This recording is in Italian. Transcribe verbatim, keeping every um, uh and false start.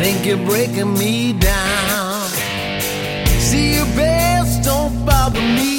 think you're breaking me down. See, your best don't bother me.